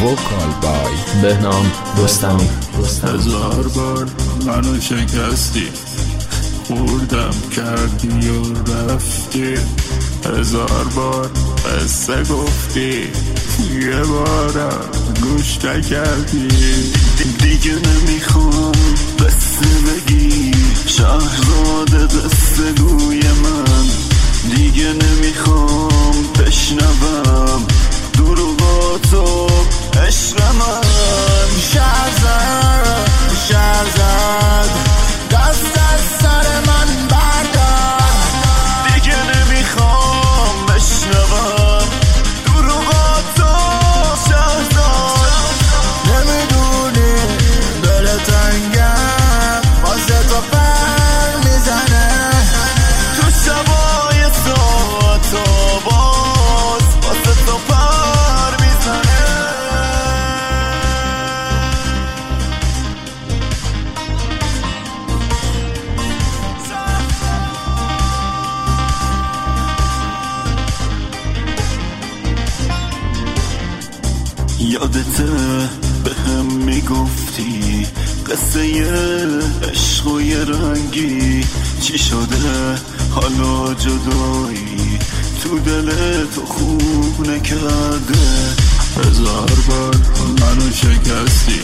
وکال بای بهنام رستمی. 1000 بار منو شکستی، خوردم کردی و رفتی. 1000 بار قصه گفتی، یه بارم گوش نکردی. دیگه نمیخوام قصه بگی، شهرزاد قصه گوی من. دیگه نمیخوام بشنوم دروغاتو عشق من. شهرزاد دست از سر من بردار. دیگه نمیخوام بشنوم دروغاتو شهرزاد. نمیدونی دل تنگم واسه تو پر میزنه. تو شبای ساعت و باز واسه تو پر میزنه. یادته به هم میگفتی قصه عشق و یه رنگی، چی شده حالا جدایی تو دل تو خونه کرده. 1000 بار منو شکستی،